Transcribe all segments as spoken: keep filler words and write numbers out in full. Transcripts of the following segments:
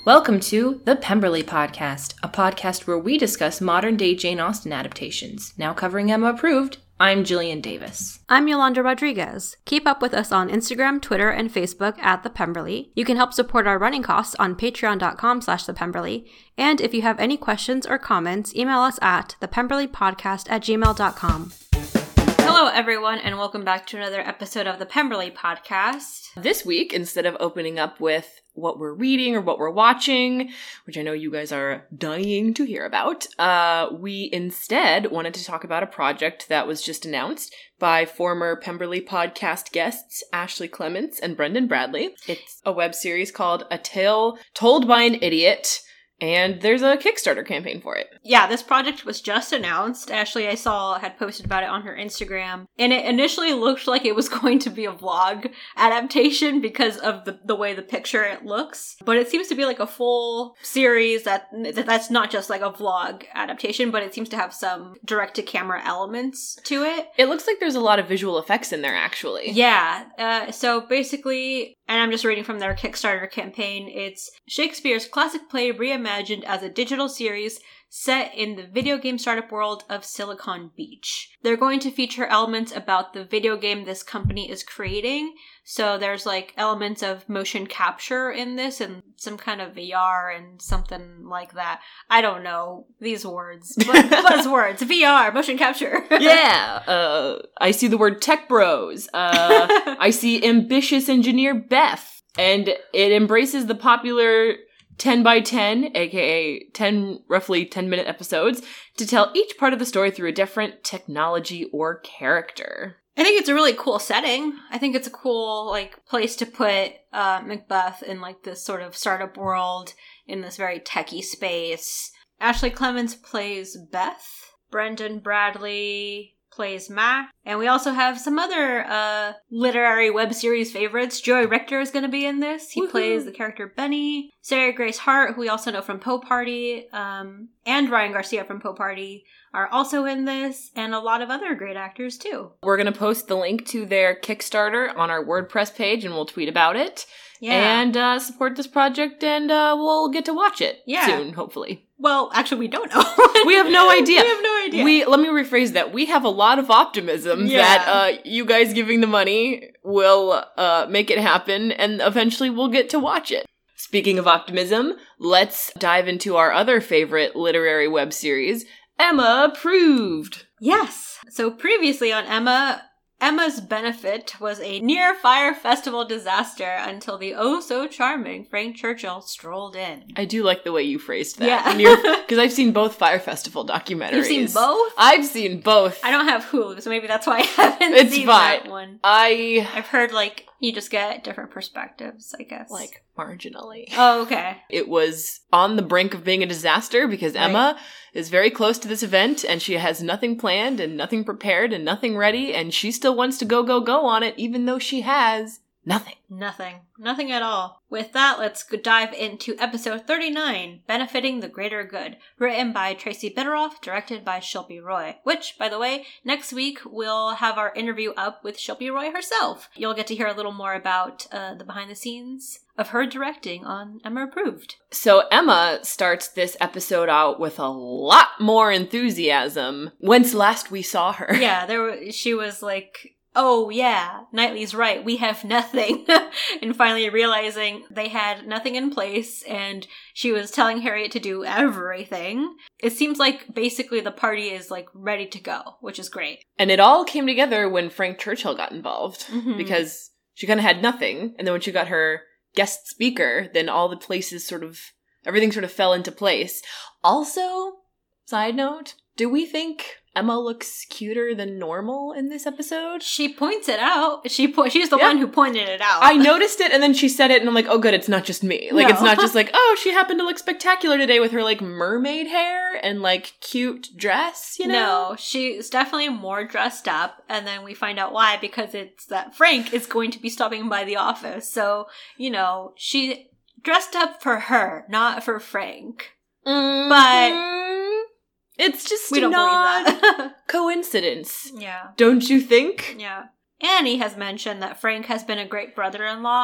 Welcome to the Pemberley Podcast, a podcast where we discuss modern-day Jane Austen adaptations. Now covering Emma Approved, I'm Jillian Davis. I'm Yolanda Rodriguez. Keep up with us on Instagram, Twitter, and Facebook at The Pemberley. You can help support our running costs on patreon.com slash The Pemberley. And if you have any questions or comments, email us at thepemberleypodcast at gmail dot com. Hello, everyone, and welcome back to another episode of The Pemberley Podcast. This week, instead of opening up with what we're reading or what we're watching, which I know you guys are dying to hear about, uh, we instead wanted to talk about a project that was just announced by former Pemberley Podcast guests Ashley Clements and Brendan Bradley. It's a web series called A Tale Told by an Idiot, and there's a Kickstarter campaign for it. Yeah, this project was just announced. Ashley, I saw, had posted about it on her Instagram. And it initially looked like it was going to be a vlog adaptation because of the, the way the picture it looks. But it seems to be like a full series that that's not just like a vlog adaptation, but it seems to have some direct-to-camera elements to it. It looks like there's a lot of visual effects in there, actually. Yeah. Uh, so basically, and I'm just reading from their Kickstarter campaign, it's Shakespeare's classic play reimagined as a digital series set in the video game startup world of Silicon Beach. They're going to feature elements about the video game this company is creating. So there's like elements of motion capture in this and some kind of V R and something like that. I don't know these words, but buzzwords, V R, motion capture. Yeah. Uh, I see the word tech bros. Uh, I see ambitious engineer Beth. And it embraces the popular ten by ten, aka ten, roughly ten minute episodes, to tell each part of the story through a different technology or character. I think it's a really cool setting. I think it's a cool, like, place to put uh, Macbeth in, like, this sort of startup world, in this very techie space. Ashley Clements plays Beth. Brendan Bradley plays Mac. And we also have some other uh, literary web series favorites. Joey Richter is going to be in this. He Woohoo. plays the character Benny. Sarah Grace Hart, who we also know from Poe Party, um, and Ryan Garcia from Poe Party, are also in this, and a lot of other great actors, too. We're going to post the link to their Kickstarter on our WordPress page, and we'll tweet about it. Yeah. And uh, support this project, and uh, we'll get to watch it yeah. soon, hopefully. Well, actually, we don't know. We have no idea. We have no idea. We let me rephrase that. We have a lot of optimism yeah. that uh, you guys giving the money will uh, make it happen, and eventually we'll get to watch it. Speaking of optimism, let's dive into our other favorite literary web series, Emma Approved. Yes. So previously on Emma, Emma's benefit was a near-fire festival disaster until the oh-so-charming Frank Churchill strolled in. I do like the way you phrased that. Yeah. Because I've seen both Fire Festival documentaries. You've seen both? I've seen both. I don't have Hulu, so maybe that's why I haven't it's seen fine. that one. I... I've heard, like, you just get different perspectives, I guess. Like, marginally. Oh, okay. It was on the brink of being a disaster because right. Emma is very close to this event and she has nothing planned and nothing prepared and nothing ready and she still wants to go, go, go on it even though she has nothing. Nothing. Nothing at all. With that, let's go dive into episode thirty-nine, Benefiting the Greater Good, written by Tracy Bitteroff, directed by Shilpi Roy, which, by the way, next week we'll have our interview up with Shilpi Roy herself. You'll get to hear a little more about uh, the behind the scenes of her directing on Emma Approved. So Emma starts this episode out with a lot more enthusiasm whence last we saw her. Yeah, there were, she was like, oh yeah, Knightley's right, we have nothing. And finally realizing they had nothing in place and she was telling Harriet to do everything. It seems like basically the party is like ready to go, which is great. And it all came together when Frank Churchill got involved mm-hmm. because she kind of had nothing. And then when she got her guest speaker, then all the places sort of, everything sort of fell into place. Also, side note, do we think Emma looks cuter than normal in this episode? She points it out. She po- She's the yeah. one who pointed it out. I noticed it, and then she said it, and I'm like, oh, good, it's not just me. Like, no. It's not just like, oh, she happened to look spectacular today with her, like, mermaid hair and, like, cute dress, you know? No, she's definitely more dressed up, and then we find out why, because it's that Frank is going to be stopping by the office. So, you know, she dressed up for her, not for Frank. Mm-hmm. But it's just we don't not believe that. coincidence. Yeah. Don't you think? Yeah. Annie has mentioned that Frank has been a great brother-in-law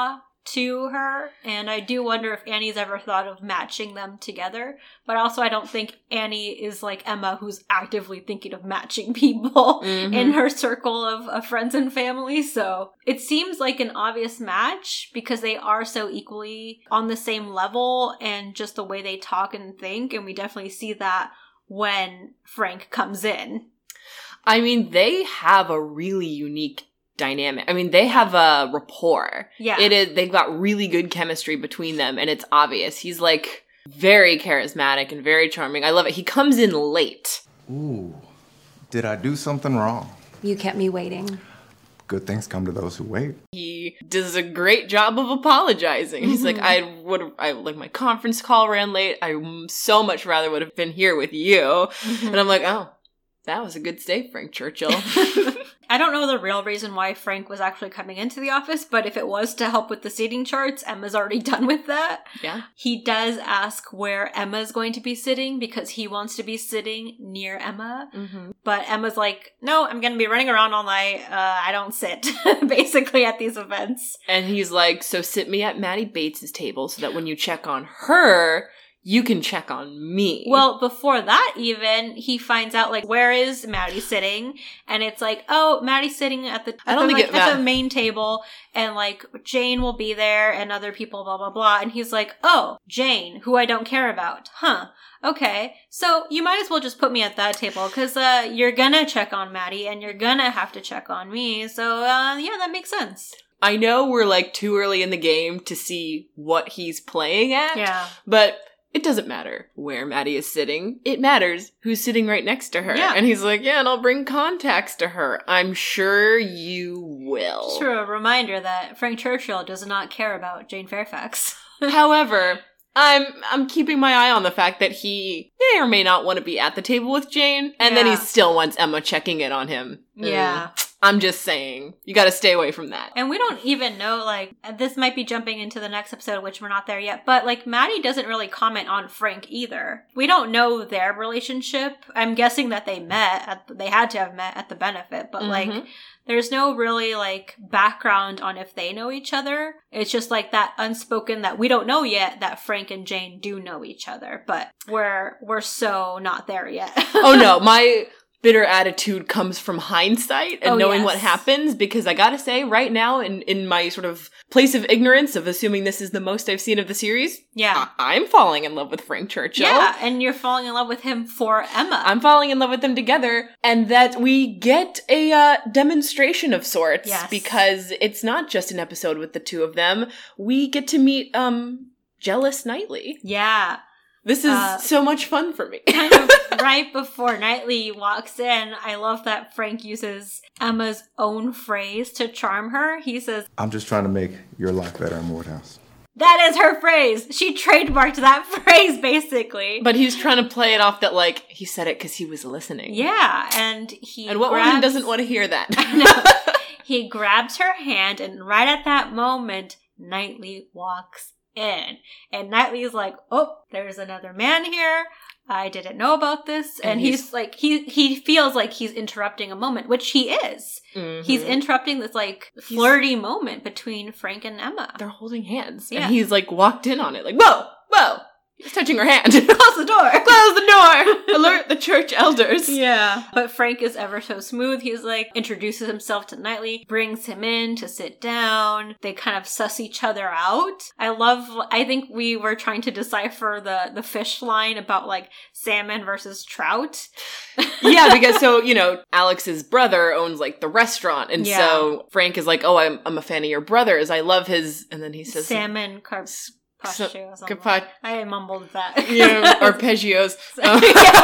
to her, and I do wonder if Annie's ever thought of matching them together. But also, I don't think Annie is like Emma, who's actively thinking of matching people mm-hmm. in her circle of, of friends and family. So it seems like an obvious match because they are so equally on the same level and just the way they talk and think. And we definitely see that when Frank comes in. I mean, they have a really unique dynamic. I mean, they have a rapport. Yeah. It is, they've got really good chemistry between them, and it's obvious. He's like very charismatic and very charming. I love it. He comes in late. Ooh, did I do something wrong? You kept me waiting. Good things come to those who wait. He does a great job of apologizing. He's like, I would I like my conference call ran late. I so much rather would have been here with you. Mm-hmm. And I'm like, oh, that was a good stay, Frank Churchill. I don't know the real reason why Frank was actually coming into the office, but if it was to help with the seating charts, Emma's already done with that. Yeah. He does ask where Emma's going to be sitting because he wants to be sitting near Emma. Mm-hmm. But Emma's like, no, I'm going to be running around all night. Uh, I don't sit, basically, at these events. And he's like, so sit me at Maddie Bates's table so that when you check on her, you can check on me. Well, before that even, he finds out, like, where is Maddie sitting? And it's like, oh, Maddie's sitting at the, at I don't the, think like, it, at the main table, and, like, Jane will be there, and other people, blah, blah, blah. And he's like, oh, Jane, who I don't care about. Huh. Okay. So you might as well just put me at that table, because uh, you're gonna check on Maddie, and you're gonna have to check on me. So, uh, yeah, that makes sense. I know we're, like, too early in the game to see what he's playing at. Yeah. But it doesn't matter where Maddie is sitting. It matters who's sitting right next to her. Yeah. And he's like, yeah, and I'll bring contacts to her. I'm sure you will. Just a reminder that Frank Churchill does not care about Jane Fairfax. However, I'm I'm keeping my eye on the fact that he may or may not want to be at the table with Jane, and yeah. then he still wants Emma checking in on him. Yeah. Mm. I'm just saying, you gotta stay away from that. And we don't even know, like, this might be jumping into the next episode, which we're not there yet, but, like, Maddie doesn't really comment on Frank either. We don't know their relationship. I'm guessing that they met, at, they had to have met at the benefit, but, mm-hmm. like, there's no really, like, background on if they know each other. It's just, like, that unspoken that we don't know yet that Frank and Jane do know each other, but we're, we're so not there yet. Oh, no, my bitter attitude comes from hindsight and oh, knowing yes. what happens, because I gotta say, right now, in, in my sort of place of ignorance of assuming this is the most I've seen of the series, yeah, I- I'm falling in love with Frank Churchill. Yeah, and you're falling in love with him for Emma. I'm falling in love with them together, and that we get a uh, demonstration of sorts, yes. because it's not just an episode with the two of them. We get to meet um jealous Knightley. Yeah. This is uh, so much fun for me. Kind of right before Knightley walks in, I love that Frank uses Emma's own phrase to charm her. He says, I'm just trying to make your life better in Woodhouse. That is her phrase. She trademarked that phrase, basically. But he's trying to play it off that, like, he said it because he was listening. Yeah, and he And what grabs... woman doesn't want to hear that? No. He grabs her hand, and right at that moment, Knightley walks in. And Knightley's like, oh, there's another man here. I didn't know about this. And, and he's, he's like, he he feels like he's interrupting a moment, which he is. Mm-hmm. He's interrupting this, like, flirty he's, moment between Frank and Emma. They're holding hands. Yeah. And he's, like, walked in on it. Like, whoa, whoa. He's touching her hand. Close the door. Close the door. Alert the church elders. Yeah. But Frank is ever so smooth. He's like, introduces himself to Knightley, brings him in to sit down. They kind of suss each other out. I love, I think we were trying to decipher the, the fish line about, like, salmon versus trout. Yeah, because so, you know, Alex's brother owns, like, the restaurant. And yeah. so Frank is like, oh, I'm, I'm a fan of your brother's. I love his, and then he says, salmon carbs. So, Capac- I mumbled that. Yeah, arpeggios. Yeah,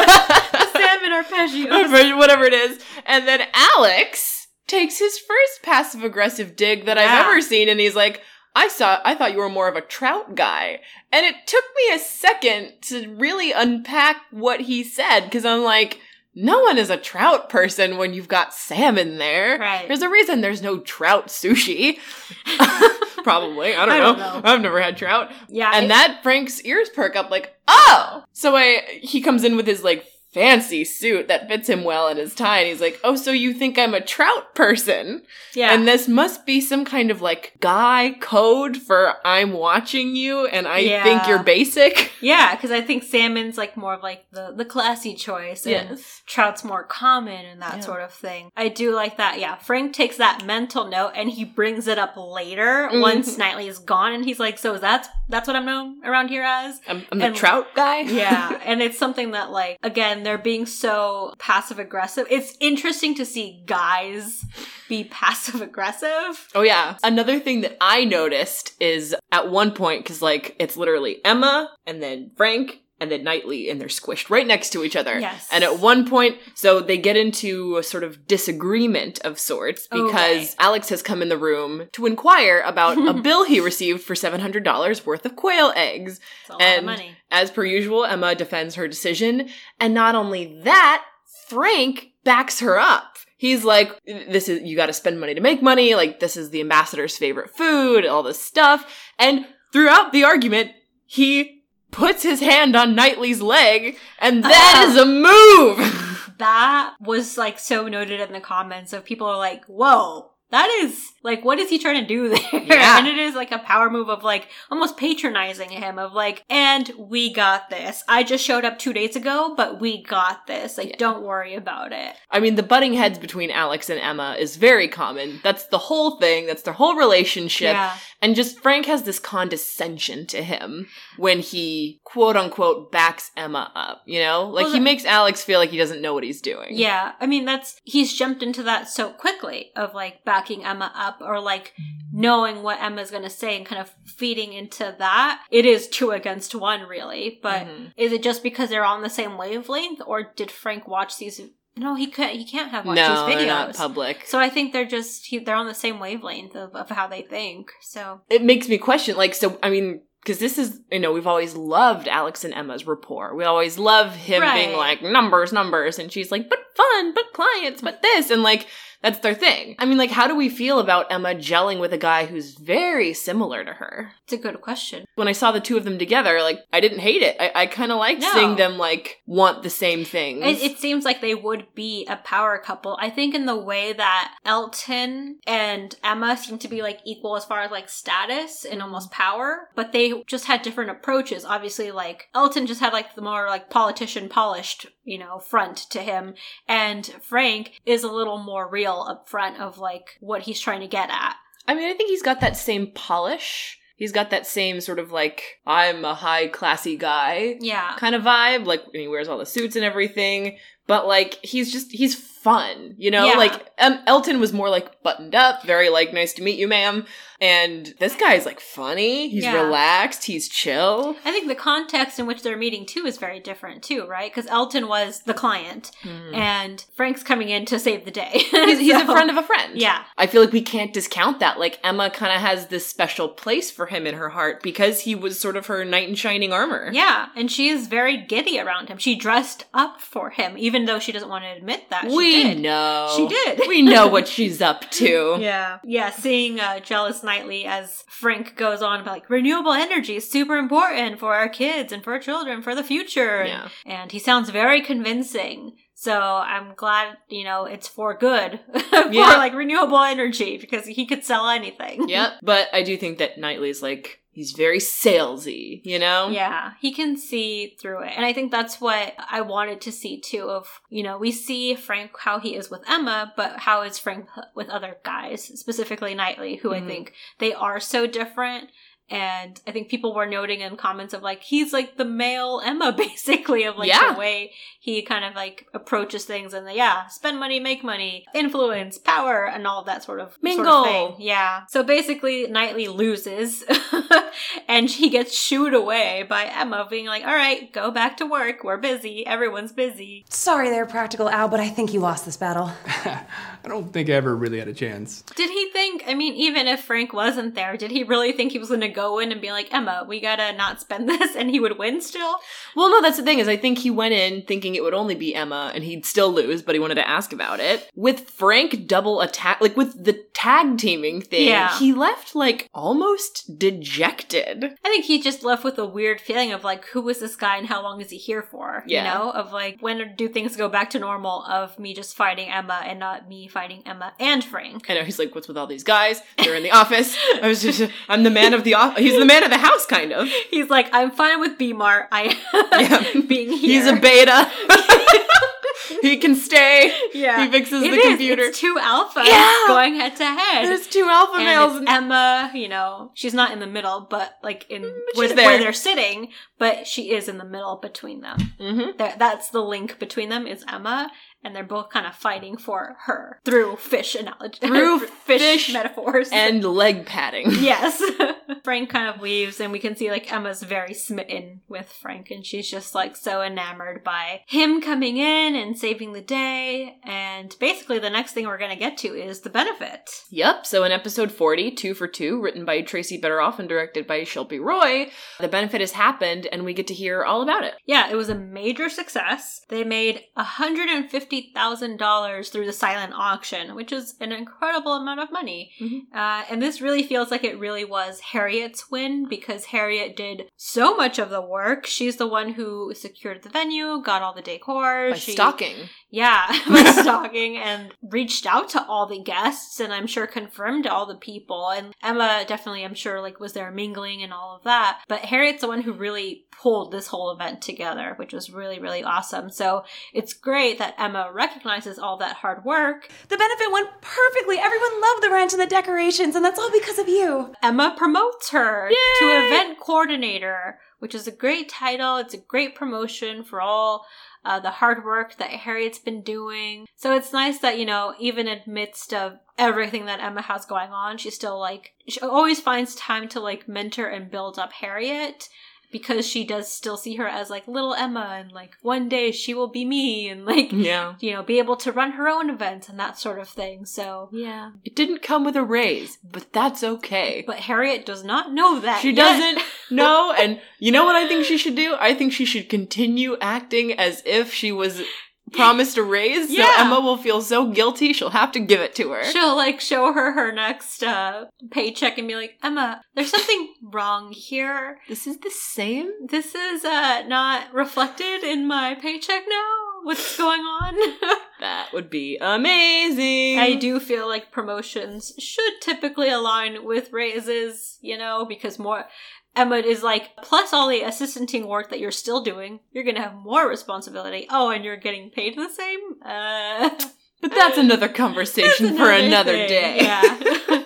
salmon arpeggios. Whatever it is. And then Alex takes his first passive-aggressive dig that yeah. I've ever seen, and he's like, I saw, I thought you were more of a trout guy. And it took me a second to really unpack what he said, because I'm like, no one is a trout person when you've got salmon there. Right. There's a reason there's no trout sushi. Probably. I don't, I know. don't know. I've never had trout. Yeah. And it- that Frank's ears perk up like, oh! So I, he comes in with his, like, fancy suit that fits him well in his tie. And he's like, oh, so you think I'm a trout person? Yeah. And this must be some kind of like guy code for I'm watching you and I Yeah. think you're basic. Yeah, because I think salmon's like more of like the, the classy choice, and Yes. trout's more common and that Yeah. sort of thing. I do like that. Yeah, Frank takes that mental note and he brings it up later Mhm. once Knightley is gone, and he's like, "So that's that's what I'm known around here as." I'm, I'm the And- trout guy. Yeah, and it's something that, like, again, they're being so passive aggressive. It's interesting to see guys be passive aggressive. Oh, yeah. Another thing that I noticed is at one point, because, like, it's literally Emma and then Frank and then Knightley, and they're squished right next to each other. Yes. And at one point, so they get into a sort of disagreement of sorts Oh, because right. Alex has come in the room to inquire about a bill he received for seven hundred dollars worth of quail eggs. It's a lot And of money. as per usual, Emma defends her decision. And not only that, Frank backs her up. He's like, this is, you gotta spend money to make money. Like, this is the ambassador's favorite food, all this stuff. And throughout the argument, he puts his hand on Knightley's leg, and that Uh. is a move! That was, like, so noted in the comments of people are like, whoa, that is, like, what is he trying to do there? Yeah. And it is, like, a power move of, like, almost patronizing him of, like, and we got this. I just showed up two days ago, but we got this. Like, Yeah. don't worry about it. I mean, the butting heads between Alex and Emma is very common. That's the whole thing. That's their whole relationship. Yeah. And just Frank has this condescension to him when he quote unquote backs Emma up, you know? Like Well, he the- makes Alex feel like he doesn't know what he's doing. Yeah, I mean, that's, he's jumped into that so quickly of, like, backing Emma up or, like, knowing what Emma's gonna say and kind of feeding into that. It is two against one, really, but Mhm. is it just because they're on the same wavelength, or did Frank watch these? No, he could, he can't have watched No, these videos. they're not public. So I think they're just, he, they're on the same wavelength of, of how they think, so. It makes me question, like, so, I mean, because this is, you know, we've always loved Alex and Emma's rapport. We always love him Right. being like, numbers, numbers. And she's like, but fun, but clients, but this. And like, that's their thing. I mean, like, how do we feel about Emma gelling with a guy who's very similar to her? It's a good question. When I saw the two of them together, like, I didn't hate it. I, I kind of liked No. seeing them, like, want the same things. It, it seems like they would be a power couple. I think in the way that Elton and Emma seem to be, like, equal as far as, like, status and almost power, but they just had different approaches. Obviously, like, Elton just had, like, the more, like, politician polished, you know, front to him, and Frank is a little more real up front of, like, what he's trying to get at. I mean, I think he's got that same polish. He's got that same sort of, like, I'm a high classy guy Yeah. kind of vibe. Like, and he wears all the suits and everything. But, like, he's just, he's fun, you know? Yeah. Like, um, Elton was more, like, buttoned up, very, like, nice to meet you, ma'am. And this guy's, like, funny. He's Yeah. relaxed. He's chill. I think the context in which they're meeting, too, is very different, too, right? Because Elton was the client, and Frank's coming in to save the day. He's, he's a So- friend of a friend. Yeah. I feel like we can't discount that. Like, Emma kind of has this special place for him in her heart because he was sort of her knight in shining armor. Yeah, and she is very giddy around him. She dressed up for him, even though she doesn't want to admit that. She We did. know. She did. We know what she's up to. Yeah. Yeah, seeing uh, Jealous Knightley as Frank goes on about, like, renewable energy is super important for our kids and for our children, for the future. Yeah. And he sounds very convincing. So I'm glad, you know, it's for good. for, Yeah. like, renewable energy, because he could sell anything. Yep. But I do think that Knightley's like, he's very salesy, you know? Yeah, he can see through it. And I think that's what I wanted to see too of, you know, we see Frank how he is with Emma, but how is Frank with other guys, specifically Knightley, who Mhm. I think they are so different. And I think people were noting in comments of, like, he's like the male Emma, basically, of, like, Yeah. the way he kind of, like, approaches things and the, yeah, spend money, make money, influence, power, and all of that sort of, Mingle. sort of thing. Yeah. So basically, Knightley loses and he gets shooed away by Emma being like, all right, go back to work. We're busy. Everyone's busy. Sorry there, Practical Al, but I think you lost this battle. I don't think I ever really had a chance. Did he think, I mean, even if Frank wasn't there, did he really think he was going to go in and be like, Emma, we gotta not spend this, and he would win still. Well, no, that's the thing, is I think he went in thinking it would only be Emma, and he'd still lose, but he wanted to ask about it. With Frank double attack, like with the tag teaming thing, Yeah. he left, like, almost dejected. I think he just left with a weird feeling of like, who is this guy and how long is he here for? Yeah. You know, of like, when do things go back to normal of me just fighting Emma and not me fighting Emma and Frank? I know, he's like, what's with all these guys? They're in the office. I was just, I'm the man of the office. He's the man of the house, kind of. He's like, I'm fine with B-Mart. I Yeah. being here. He's a beta. He can stay. Yeah. He fixes It the is. computer. It's two alphas Yeah. going head to head. There's two alpha and males. it's Emma, you know, she's not in the middle, but like in where, she's where there. they're sitting, but she is in the middle between them. Mm-hmm. That that's the link between them is Emma, and they're both kind of fighting for her through fish analogy, Through fish, fish metaphors And leg padding. yes. Frank kind of leaves, and we can see like Emma's very smitten with Frank, and she's just like so enamored by him coming in and saving the day. And basically, the next thing we're gonna get to is the benefit. Yep, so in episode forty, Two for Two, written by Tracy Betteroff and directed by Shilpi Roy, the benefit has happened, and we get to hear all about it. Yeah, it was a major success. They made one hundred fifty thousand dollars through the silent auction, which is an incredible amount of money. Mm-hmm. Uh, and this really feels like it really was Harriet's win, because Harriet did so much of the work. She's the one who secured the venue, got all the decor. By she, stalking. Yeah, by stalking, and reached out to all the guests, and I'm sure confirmed all the people. And Emma definitely, I'm sure, like was there mingling and all of that. But Harriet's the one who really pulled this whole event together, which was really, really awesome. So it's great that Emma recognizes all that hard work. The benefit went perfectly. Everyone loved the ranch and the decorations, and that's all because of you. Emma promotes her Yay! to event coordinator, which is a great title. It's a great promotion for all uh, the hard work that Harriet's been doing. So it's nice that, you know, even amidst of everything that Emma has going on, she still like, she always finds time to like mentor and build up Harriet, because she does still see her as like little Emma, and like one day she will be me, and like, Yeah. you know, be able to run her own events and that sort of thing. So Yeah. It didn't come with a raise, but that's okay. but Harriet does not know that She yet. doesn't know, and you know what I think she should do? I think she should continue acting as if she was promised a raise, Yeah. so Emma will feel so guilty she'll have to give it to her. She'll like show her her next uh, paycheck and be like, Emma, there's something wrong here. This is the same? This is uh, not reflected in my paycheck now. What's going on? That would be amazing. I do feel like promotions should typically align with raises, you know, because more Emma is like, plus all the assistanting work that you're still doing, you're going to have more responsibility. Oh, and you're getting paid the same? Uh, But that's another conversation that's for another thing. day. Yeah.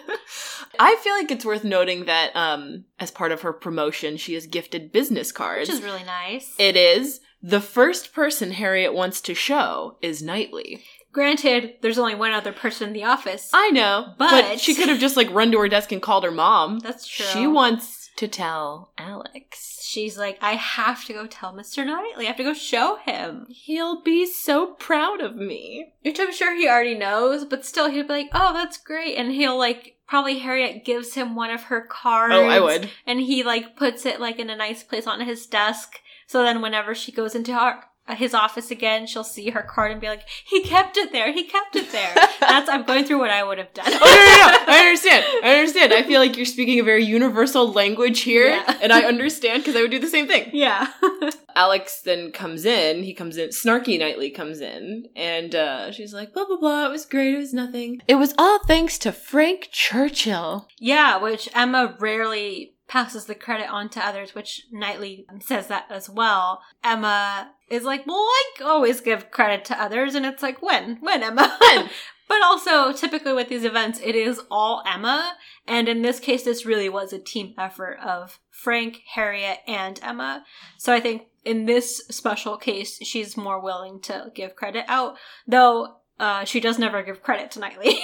I feel like it's worth noting that um, as part of her promotion, she is gifted business cards. Which is really nice. It is. The first person Harriet wants to show is Knightley. Granted, there's only one other person in the office. I know, but, But- she could have just like run to her desk and called her mom. That's true. She wants to tell Alex. She's like, I have to go tell Mister Knightley. I have to go show him. He'll be so proud of me. Which I'm sure he already knows, but still he'll be like, oh, that's great. And he'll like, probably Harriet gives him one of her cards. Oh, I would. And he like puts it like in a nice place on his desk. So then whenever she goes into her, his office again, she'll see her card and be like, he kept it there. He kept it there. That's, I'm going through what I would have done. Oh, no, no, no. I understand. I understand. I feel like you're speaking a very universal language here, Yeah. and I understand because I would do the same thing. Yeah. Alex then comes in. He comes in. Snarky Knightley comes in, and uh, she's like, blah, blah, blah. It was great. It was nothing. It was all thanks to Frank Churchill. Yeah, which Emma rarely passes the credit on to others, which Knightley says that as well. Emma is like, well, I always give credit to others, and it's like, when? When, Emma? When? But also, typically with these events, it is all Emma, and in this case, this really was a team effort of Frank, Harriet, and Emma. So I think in this special case, she's more willing to give credit out, though uh, she does never give credit to Knightley.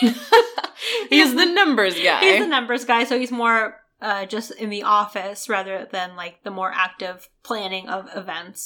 He's the numbers guy. He's the numbers guy, so he's more uh, just in the office rather than like the more active planning of events.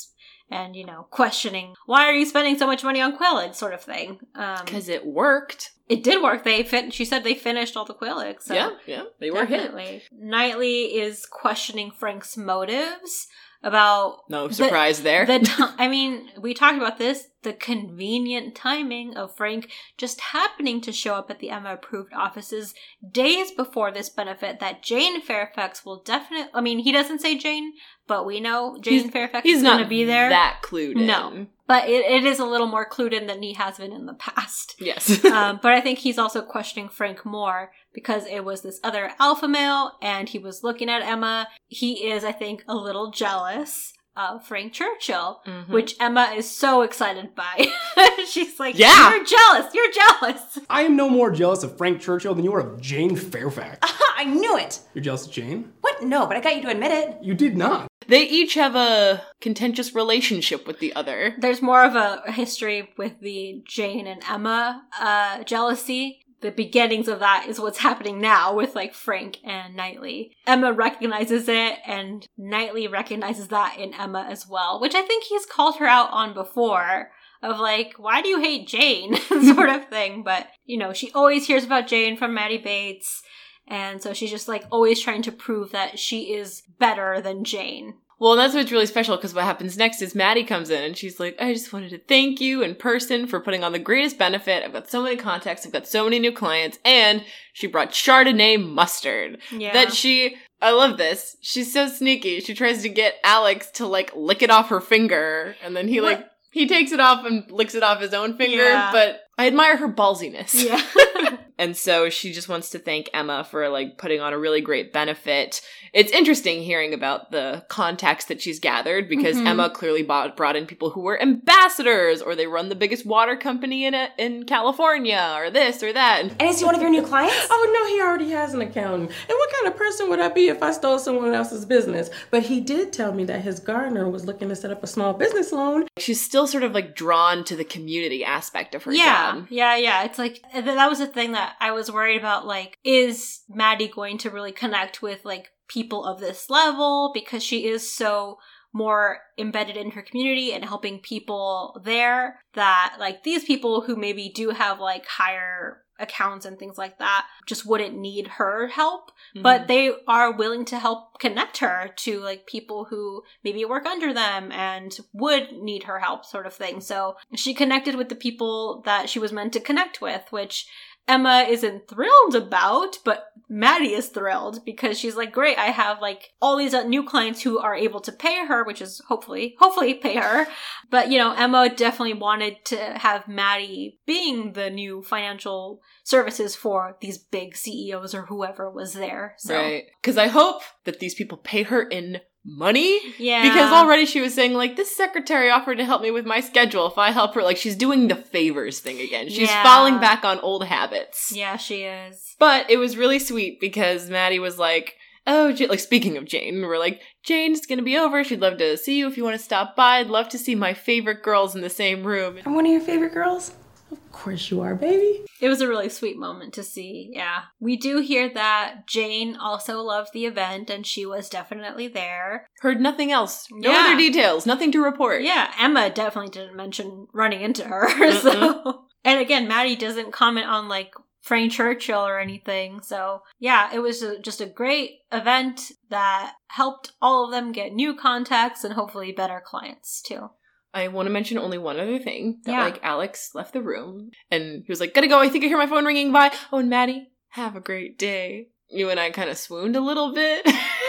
and, you know, questioning, why are you spending so much money on quail eggs, sort of thing. Because um, it worked. It did work. They fin- She said they finished all the quail eggs. So yeah, yeah, they were definitely. hit. Knightley is questioning Frank's motives about... No surprise the, there. The t- I mean, we talked about this, the convenient timing of Frank just happening to show up at the Emma-approved offices days before this benefit that Jane Fairfax will definitely... I mean, he doesn't say Jane, but we know Jane he's, Fairfax he's is going to be there. He's not that clued in. No. But it, it is a little more clued in than he has been in the past. Yes. um, but I think he's also questioning Frank more because it was this other alpha male and he was looking at Emma. He is, I think, a little jealous of Frank Churchill, mm-hmm. which Emma is so excited by. She's like, yeah. You're jealous. You're jealous. I am no more jealous of Frank Churchill than you are of Jane Fairfax. I knew it. You're jealous of Jane? What? No, but I got you to admit it. You did not. They each have a contentious relationship with the other. There's more of a history with the Jane and Emma uh, jealousy. The beginnings of that is what's happening now with, like, Frank and Knightley. Emma recognizes it, and Knightley recognizes that in Emma as well, which I think he's called her out on before, of, like, why do you hate Jane? sort of thing. But, you know, she always hears about Jane from Maddie Bates, and so she's just, like, always trying to prove that she is better than Jane. Well, that's what's really special, because what happens next is Maddie comes in, and she's like, I just wanted to thank you in person for putting on the greatest benefit. I've got so many contacts, I've got so many new clients, and she brought Chardonnay mustard. Yeah. That she, I love this, she's so sneaky. She tries to get Alex to, like, lick it off her finger, and then he, what? like, he takes it off and licks it off his own finger, yeah. but I admire her ballsiness. Yeah. And so she just wants to thank Emma for, like, putting on a really great benefit. It's interesting hearing about the contacts that she's gathered, because mm-hmm. Emma clearly bought, brought in people who were ambassadors, or they run the biggest water company in a, in California, or this or that. And is he one of your new clients? Oh, no, he already has an accountant. And what kind of person would I be if I stole someone else's business? But he did tell me that his gardener was looking to set up a small business loan. She's still sort of, like, drawn to the community aspect of her yeah, job. Yeah, yeah. It's like, that was the thing that I was worried about, like, is Maddie going to really connect with, like, people of this level, because she is so more embedded in her community and helping people there, that, like, these people who maybe do have, like, higher accounts and things like that just wouldn't need her help, mm-hmm. but they are willing to help connect her to, like, people who maybe work under them and would need her help, sort of thing. So she connected with the people that she was meant to connect with, which Emma isn't thrilled about, but Maddie is thrilled, because she's like, great, I have, like, all these new clients who are able to pay her, which is hopefully, hopefully pay her. But, you know, Emma definitely wanted to have Maddie being the new financial services for these big C E Os or whoever was there. So. Right. Because I hope that these people pay her in money. Yeah. Because already she was saying, like, this secretary offered to help me with my schedule if I help her. Like, she's doing the favors thing again. She's yeah. falling back on old habits. Yeah, she is. But it was really sweet, because Maddie was like, oh, J-, like, speaking of Jane, we're like, Jane's gonna be over. She'd love to see you if you want to stop by. I'd love to see my favorite girls in the same room. I'm one of your favorite girls? Of course you are, baby. It was a really sweet moment to see, yeah. We do hear that Jane also loved the event, and she was definitely there. Heard nothing else. No yeah. other details. Nothing to report. Yeah, Emma definitely didn't mention running into her, so... And again, Maddie doesn't comment on, like, Frank Churchill or anything, so... Yeah, it was a, just a great event that helped all of them get new contacts and hopefully better clients, too. I want to mention only one other thing. That, yeah. like, Alex left the room, and he was like, gotta go, I think I hear my phone ringing, bye. Oh, and Maddie, have a great day. You and I kind of swooned a little bit.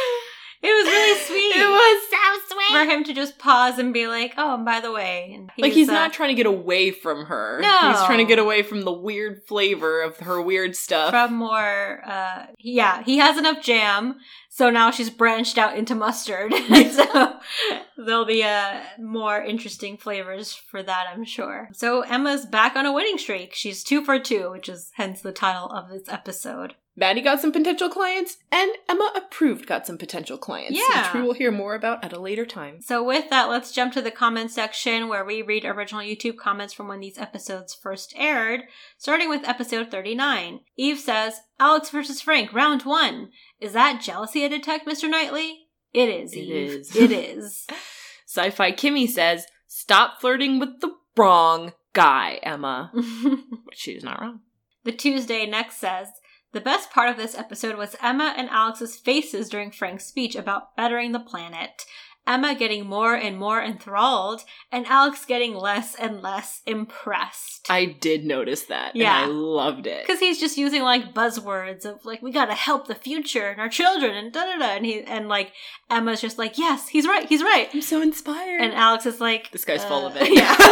It was really sweet. It was so sweet. For him to just pause and be like, oh, and by the way. And he's, like, he's uh, not trying to get away from her. No. He's trying to get away from the weird flavor of her weird stuff. From more, uh, yeah, he has enough jam. So now she's branched out into mustard. So there'll be uh, more interesting flavors for that, I'm sure. So Emma's back on a winning streak. She's two for two, which is hence the title of this episode. Maddie got some potential clients, and Emma Approved got some potential clients, yeah. which we will hear more about at a later time. So with that, let's jump to the comments section where we read original YouTube comments from when these episodes first aired, starting with episode thirty-nine. Eve says, Alex versus Frank, round one. Is that jealousy I detect, Mister Knightley? It is, It Eve. is. It is. Sci-Fi Kimmy says, stop flirting with the wrong guy, Emma. But she's not wrong. The Tuesday Next says, the best part of this episode was Emma and Alex's faces during Frank's speech about bettering the planet. Emma getting more and more enthralled, and Alex getting less and less impressed. I did notice that, Yeah. and I loved it. Because he's just using, like, buzzwords of, like, we gotta help the future and our children and da-da-da. And, he, and like, Emma's just like, yes, he's right, he's right. I'm so inspired. And Alex is like... This guy's uh, full of it.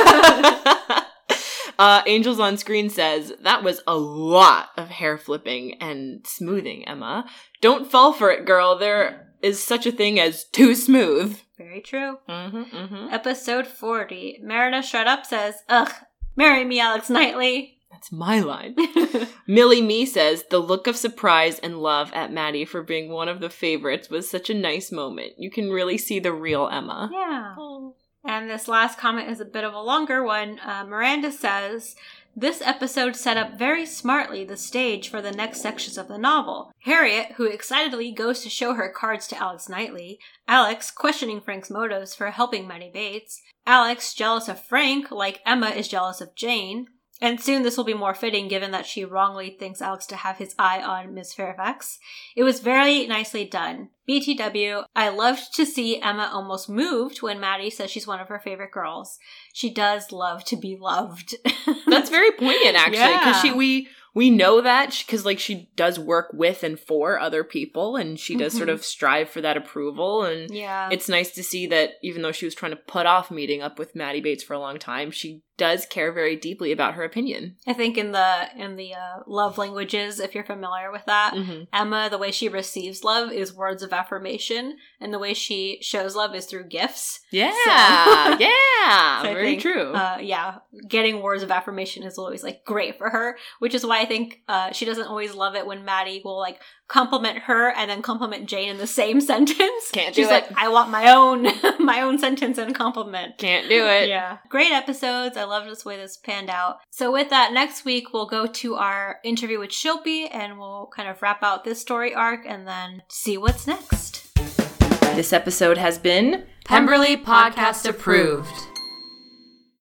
Yeah. uh, Angels on Screen says, that was a lot of hair flipping and smoothing, Emma. Don't fall for it, girl. There is such a thing as too smooth. Very true. Mm-hmm, mm-hmm. Episode forty. Marina Shut Up says, ugh, marry me, Alex Knightley. That's my line. Millie Me says, the look of surprise and love at Maddie for being one of the favorites was such a nice moment. You can really see the real Emma. Yeah. And this last comment is a bit of a longer one. Uh, Miranda says, this episode set up very smartly the stage for the next sections of the novel. Harriet, who excitedly goes to show her cards to Alex Knightley. Alex, questioning Frank's motives for helping Maddie Bates. Alex, jealous of Frank, like Emma is jealous of Jane. And soon this will be more fitting given that she wrongly thinks Alex to have his eye on Miss Fairfax. It was very nicely done. B T W, I loved to see Emma almost moved when Maddie says she's one of her favorite girls. She does love to be loved. That's very poignant, actually, because Yeah. she we we know that because like she does work with and for other people, and she does Mhm. sort of strive for that approval. And Yeah. it's nice to see that even though she was trying to put off meeting up with Maddie Bates for a long time, she does care very deeply about her opinion. I think in the in the uh, love languages, if you're familiar with that, Mm-hmm. Emma, the way she receives love is words of affirmation, and the way she shows love is through gifts. Yeah, So- yeah, So I very think, true. Uh, yeah, getting words of affirmation is always like great for her, which is why I think uh, she doesn't always love it when Maddie will like compliment her and then compliment Jane in the same sentence. Can't do She's it. like, I want my own, my own sentence and compliment. Can't do it. Yeah. Great episodes. I love this way this panned out. So with that, next week we'll go to our interview with Shilpi and we'll kind of wrap out this story arc and then see what's next. This episode has been Pemberley Podcast approved.